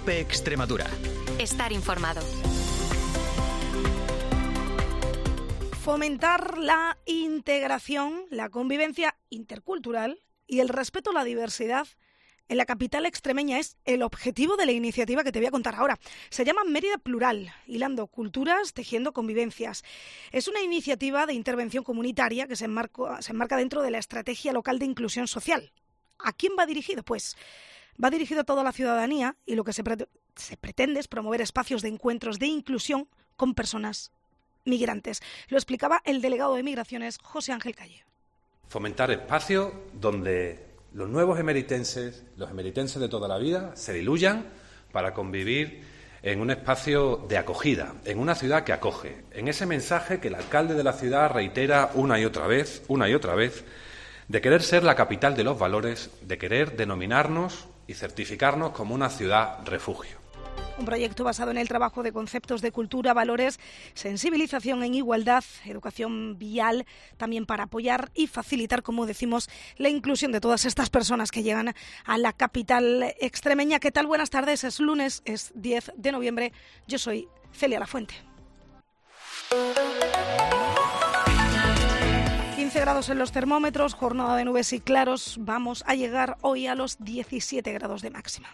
COPE Extremadura. Estar informado. Fomentar la integración, la convivencia intercultural y el respeto a la diversidad en la capital extremeña es el objetivo de la iniciativa que te voy a contar ahora. Se llama Mérida Plural, hilando culturas, tejiendo convivencias. Es una iniciativa de intervención comunitaria que se enmarca dentro de la estrategia local de inclusión social. ¿A quién va dirigido? Pues va dirigido a toda la ciudadanía y lo que se pretende es promover espacios de encuentros de inclusión con personas migrantes. Lo explicaba el delegado de Migraciones, José Ángel Calle. Fomentar espacios donde los nuevos emeritenses, los emeritenses de toda la vida, se diluyan para convivir en un espacio de acogida, en una ciudad que acoge, en ese mensaje que el alcalde de la ciudad reitera una y otra vez, de querer ser la capital de los valores, de querer denominarnos y certificarnos como una ciudad refugio. Un proyecto basado en el trabajo de conceptos de cultura, valores, sensibilización en igualdad, educación vial, también para apoyar y facilitar, como decimos, la inclusión de todas estas personas que llegan a la capital extremeña. ¿Qué tal? Buenas tardes, es lunes, es 10 de noviembre. Yo soy Celia Lafuente. 15 grados en los termómetros, jornada de nubes y claros. Vamos a llegar hoy a los 17 grados de máxima.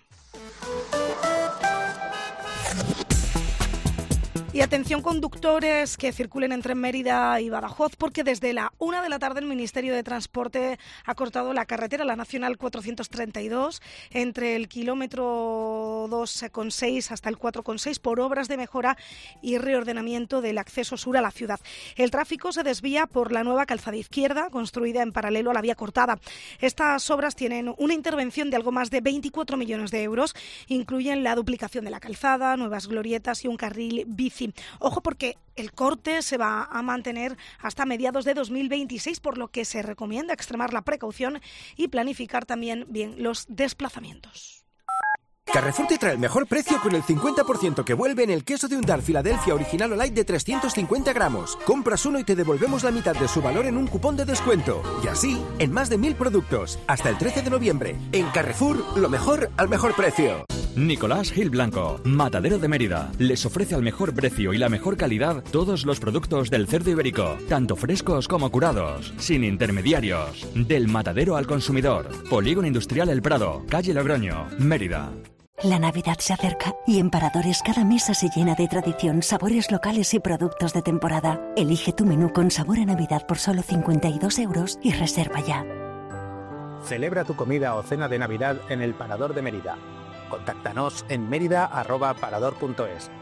Y atención conductores que circulen entre Mérida y Badajoz, porque desde la 1 de la tarde el Ministerio de Transporte ha cortado la carretera, la Nacional 432, entre el kilómetro 2,6 hasta el 4,6 por obras de mejora y reordenamiento del acceso sur a la ciudad. El tráfico se desvía por la nueva calzada izquierda, construida en paralelo a la vía cortada. Estas obras tienen una intervención de algo más de 24 millones de euros, incluyen la duplicación de la calzada, nuevas glorietas y un carril bici. Ojo, porque el corte se va a mantener hasta mediados de 2026, por lo que se recomienda extremar la precaución y planificar también bien los desplazamientos. Carrefour te trae el mejor precio con el 50% que vuelve en el queso de Undar Filadelfia Original o Light de 350 gramos. Compras uno y te devolvemos la mitad de su valor en un cupón de descuento. Y así, en más de 1000 productos. Hasta el 13 de noviembre. En Carrefour, lo mejor al mejor precio. Nicolás Gil Blanco, Matadero de Mérida, les ofrece al mejor precio y la mejor calidad todos los productos del cerdo ibérico, tanto frescos como curados, sin intermediarios. Del matadero al consumidor. Polígono Industrial El Prado, calle Logroño, Mérida. La Navidad se acerca y en Paradores cada mesa se llena de tradición, sabores locales y productos de temporada. Elige tu menú con sabor a Navidad por solo 52 euros y reserva ya. Celebra tu comida o cena de Navidad en el Parador de Mérida. Contáctanos en merida@parador.es.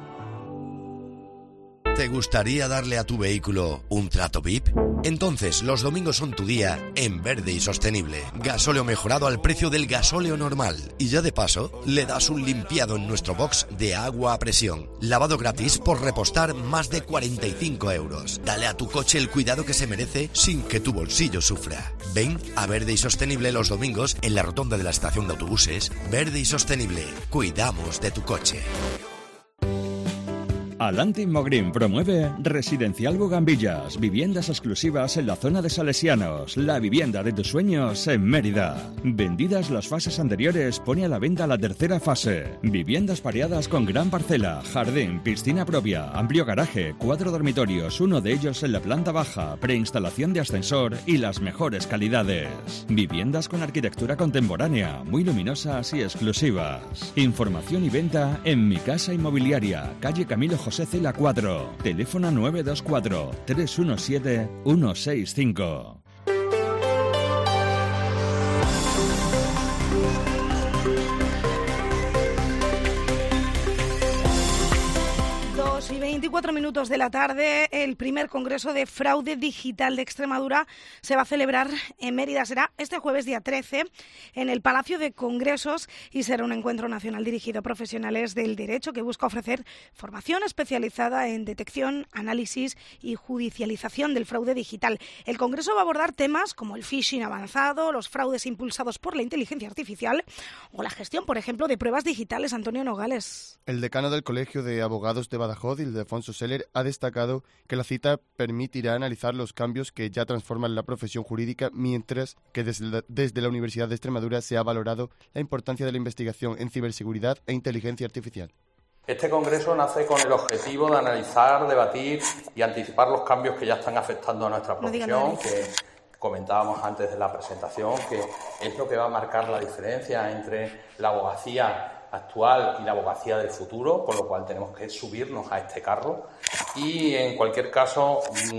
¿Te gustaría darle a tu vehículo un trato VIP? Entonces los domingos son tu día en Verde y Sostenible. Gasóleo mejorado al precio del gasóleo normal. Y ya de paso, le das un limpiado en nuestro box de agua a presión. Lavado gratis por repostar más de 45 euros. Dale a tu coche el cuidado que se merece sin que tu bolsillo sufra. Ven a Verde y Sostenible los domingos en la rotonda de la estación de autobuses. Verde y Sostenible. Cuidamos de tu coche. Alanti Mogrim promueve Residencial Bugambillas, viviendas exclusivas en la zona de Salesianos, la vivienda de tus sueños en Mérida. Vendidas las fases anteriores, pone a la venta la tercera fase. Viviendas pareadas con gran parcela, jardín, piscina propia, amplio garaje, 4 dormitorios, uno de ellos en la planta baja, preinstalación de ascensor y las mejores calidades. Viviendas con arquitectura contemporánea, muy luminosas y exclusivas. Información y venta en Mi Casa Inmobiliaria, calle Camilo José Cela 4, teléfono 924 317 165. 24 minutos de la tarde, el primer Congreso de Fraude Digital de Extremadura se va a celebrar en Mérida. Será este jueves día 13 en el Palacio de Congresos y será un encuentro nacional dirigido a profesionales del derecho que busca ofrecer formación especializada en detección, análisis y judicialización del fraude digital. El Congreso va a abordar temas como el phishing avanzado, los fraudes impulsados por la inteligencia artificial o la gestión, por ejemplo, de pruebas digitales. Antonio Nogales. El decano del Colegio de Abogados de Badajoz, Ildefonso Soler ha destacado que la cita permitirá analizar los cambios que ya transforman la profesión jurídica, mientras que desde la Universidad de Extremadura se ha valorado la importancia de la investigación en ciberseguridad e inteligencia artificial. Este congreso nace con el objetivo de analizar, debatir y anticipar los cambios que ya están afectando a nuestra profesión, que comentábamos antes de la presentación, que es lo que va a marcar la diferencia entre la abogacía actual y la abogacía del futuro, con lo cual tenemos que subirnos a este carro y, en cualquier caso,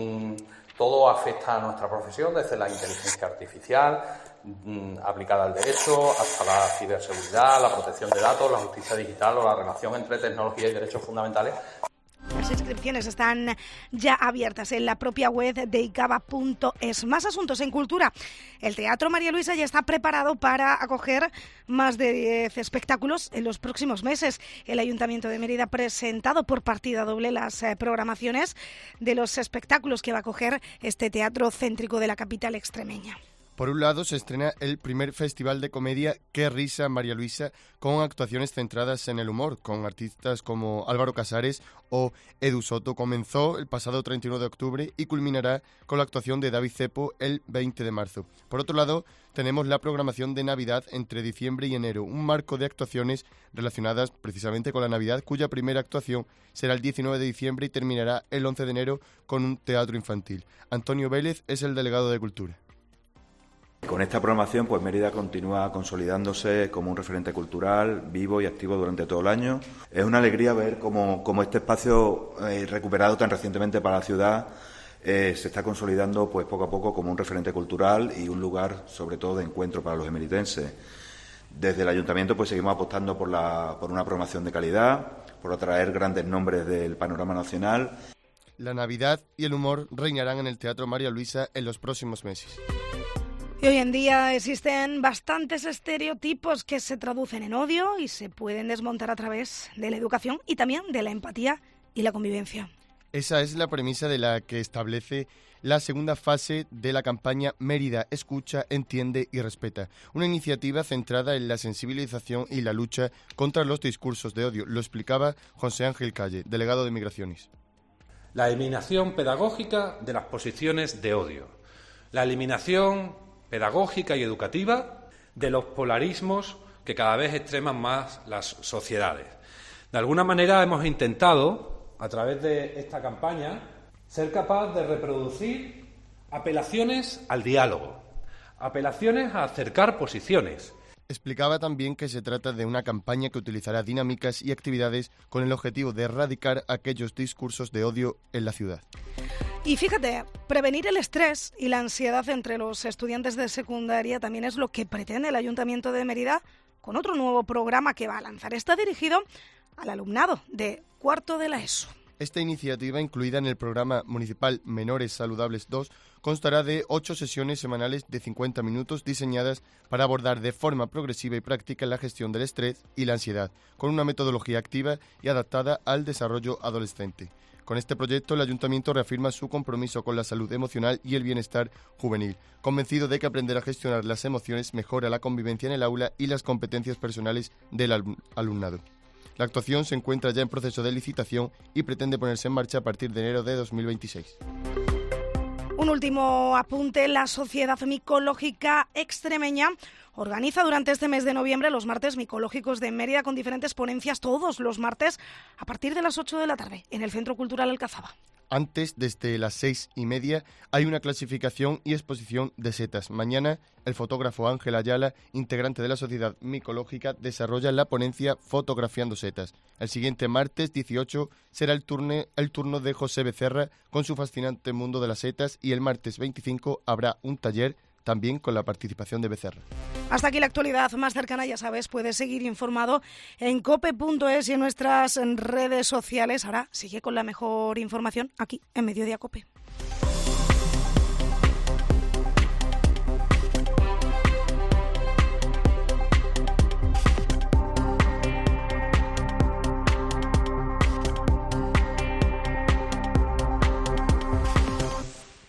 todo afecta a nuestra profesión, desde la inteligencia artificial aplicada al derecho, hasta la ciberseguridad, la protección de datos, la justicia digital o la relación entre tecnología y derechos fundamentales. Las inscripciones están ya abiertas en la propia web de icava.es. Más asuntos en cultura. El Teatro María Luisa ya está preparado para acoger más de 10 espectáculos en los próximos meses. El Ayuntamiento de Mérida ha presentado por partida doble las programaciones de los espectáculos que va a acoger este teatro céntrico de la capital extremeña. Por un lado, se estrena el primer festival de comedia Qué risa, María Luisa, con actuaciones centradas en el humor, con artistas como Álvaro Casares o Edu Soto. Comenzó el pasado 31 de octubre y culminará con la actuación de David Cepo el 20 de marzo. Por otro lado, tenemos la programación de Navidad entre diciembre y enero, un marco de actuaciones relacionadas precisamente con la Navidad, cuya primera actuación será el 19 de diciembre y terminará el 11 de enero con un teatro infantil. Antonio Vélez es el delegado de Cultura. Con esta programación, pues Mérida continúa consolidándose como un referente cultural vivo y activo durante todo el año. Es una alegría ver cómo este espacio recuperado tan recientemente para la ciudad se está consolidando pues poco a poco como un referente cultural y un lugar sobre todo de encuentro para los emeritenses. Desde el Ayuntamiento pues seguimos apostando por una programación de calidad, por atraer grandes nombres del panorama nacional. La Navidad y el humor reinarán en el Teatro María Luisa en los próximos meses. Y hoy en día existen bastantes estereotipos que se traducen en odio y se pueden desmontar a través de la educación y también de la empatía y la convivencia. Esa es la premisa de la que establece la segunda fase de la campaña Mérida escucha, entiende y respeta, una iniciativa centrada en la sensibilización y la lucha contra los discursos de odio. Lo explicaba José Ángel Calle, delegado de Migraciones. La eliminación pedagógica de las posiciones de odio, la eliminación pedagógica y educativa de los polarismos que cada vez extreman más las sociedades. De alguna manera hemos intentado, a través de esta campaña, ser capaz de reproducir apelaciones al diálogo, apelaciones a acercar posiciones. Explicaba también que se trata de una campaña que utilizará dinámicas y actividades con el objetivo de erradicar aquellos discursos de odio en la ciudad. Y fíjate, prevenir el estrés y la ansiedad entre los estudiantes de secundaria también es lo que pretende el Ayuntamiento de Mérida con otro nuevo programa que va a lanzar. Está dirigido al alumnado de cuarto de la ESO. Esta iniciativa, incluida en el programa municipal Menores Saludables 2, constará de 8 sesiones semanales de 50 minutos diseñadas para abordar de forma progresiva y práctica la gestión del estrés y la ansiedad, con una metodología activa y adaptada al desarrollo adolescente. Con este proyecto, el Ayuntamiento reafirma su compromiso con la salud emocional y el bienestar juvenil, convencido de que aprender a gestionar las emociones mejora la convivencia en el aula y las competencias personales del alumnado. La actuación se encuentra ya en proceso de licitación y pretende ponerse en marcha a partir de enero de 2026. Un último apunte, la Sociedad Micológica Extremeña organiza durante este mes de noviembre los martes micológicos de Mérida con diferentes ponencias todos los martes a partir de las 8 de la tarde en el Centro Cultural Alcazaba. Antes, desde las 6:30, hay una clasificación y exposición de setas. Mañana, el fotógrafo Ángel Ayala, integrante de la Sociedad Micológica, desarrolla la ponencia Fotografiando setas. El siguiente martes 18 será el turno de José Becerra con su fascinante mundo de las setas y el martes 25 habrá un taller también con la participación de Becerra. Hasta aquí la actualidad más cercana, ya sabes, puedes seguir informado en cope.es y en nuestras redes sociales. Ahora sigue con la mejor información aquí en Mediodía Cope.